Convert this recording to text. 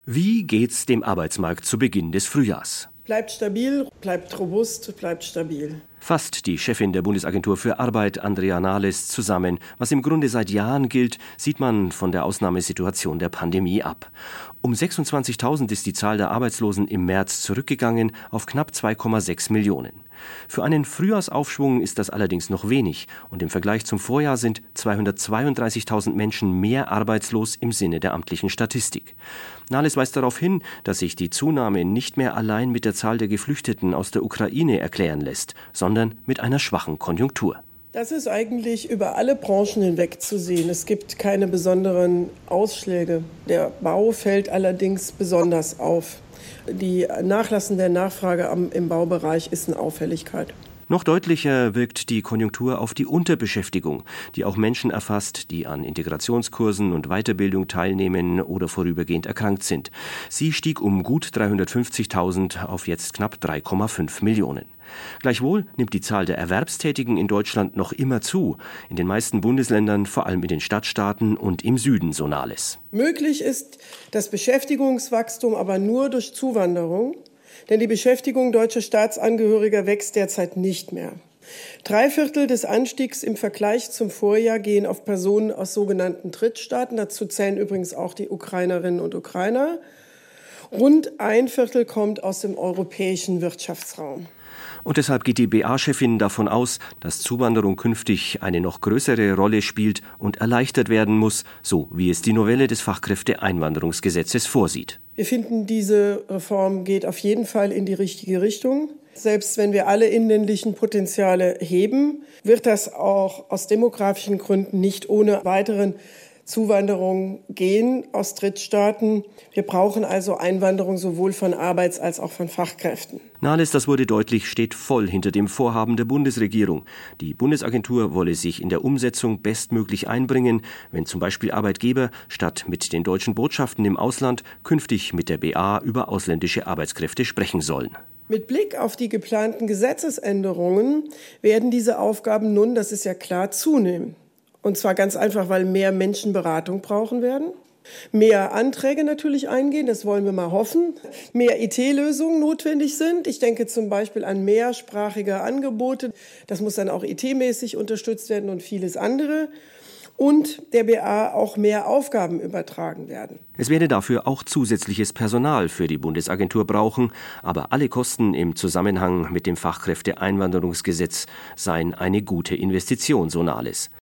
Wie geht's dem Arbeitsmarkt zu Beginn des Frühjahrs? Bleibt stabil, bleibt robust, bleibt stabil. Fasst die Chefin der Bundesagentur für Arbeit, Andrea Nahles, zusammen. Was im Grunde seit Jahren gilt, sieht man von der Ausnahmesituation der Pandemie ab. Um 26.000 ist die Zahl der Arbeitslosen im März zurückgegangen auf knapp 2,6 Millionen. Für einen Frühjahrsaufschwung ist das allerdings noch wenig. Und im Vergleich zum Vorjahr sind 232.000 Menschen mehr arbeitslos im Sinne der amtlichen Statistik. Nahles weist darauf hin, dass sich die Zunahme nicht mehr allein mit der Zahl der Geflüchteten aus der Ukraine erklären lässt, sondern mit einer schwachen Konjunktur. Das ist eigentlich über alle Branchen hinweg zu sehen. Es gibt keine besonderen Ausschläge. Der Bau fällt allerdings besonders auf. Die nachlassende Nachfrage im Baubereich ist eine Auffälligkeit. Noch deutlicher wirkt die Konjunktur auf die Unterbeschäftigung, die auch Menschen erfasst, die an Integrationskursen und Weiterbildung teilnehmen oder vorübergehend erkrankt sind. Sie stieg um gut 350.000 auf jetzt knapp 3,5 Millionen. Gleichwohl nimmt die Zahl der Erwerbstätigen in Deutschland noch immer zu. In den meisten Bundesländern, vor allem in den Stadtstaaten und im Süden, so Nahles. Möglich ist das Beschäftigungswachstum aber nur durch Zuwanderung. Denn die Beschäftigung deutscher Staatsangehöriger wächst derzeit nicht mehr. 3/4 des Anstiegs im Vergleich zum Vorjahr gehen auf Personen aus sogenannten Drittstaaten. Dazu zählen übrigens auch die Ukrainerinnen und Ukrainer. Rund 1/4 kommt aus dem europäischen Wirtschaftsraum. Und deshalb geht die BA-Chefin davon aus, dass Zuwanderung künftig eine noch größere Rolle spielt und erleichtert werden muss, so wie es die Novelle des Fachkräfteeinwanderungsgesetzes vorsieht. Wir finden, diese Reform geht auf jeden Fall in die richtige Richtung. Selbst wenn wir alle inländischen Potenziale heben, wird das auch aus demografischen Gründen nicht ohne weiteren Zuwanderung gehen aus Drittstaaten. Wir brauchen also Einwanderung sowohl von Arbeits- als auch von Fachkräften. Nahles, das wurde deutlich, steht voll hinter dem Vorhaben der Bundesregierung. Die Bundesagentur wolle sich in der Umsetzung bestmöglich einbringen, wenn zum Beispiel Arbeitgeber statt mit den deutschen Botschaften im Ausland künftig mit der BA über ausländische Arbeitskräfte sprechen sollen. Mit Blick auf die geplanten Gesetzesänderungen werden diese Aufgaben nun, das ist ja klar, zunehmen. Und zwar ganz einfach, weil mehr Menschen Beratung brauchen werden, mehr Anträge natürlich eingehen, das wollen wir mal hoffen, mehr IT-Lösungen notwendig sind. Ich denke zum Beispiel an mehrsprachige Angebote, das muss dann auch IT-mäßig unterstützt werden und vieles andere. Und der BA auch mehr Aufgaben übertragen werden. Es werde dafür auch zusätzliches Personal für die Bundesagentur brauchen, aber alle Kosten im Zusammenhang mit dem Fachkräfteeinwanderungsgesetz seien eine gute Investition, so Nahles.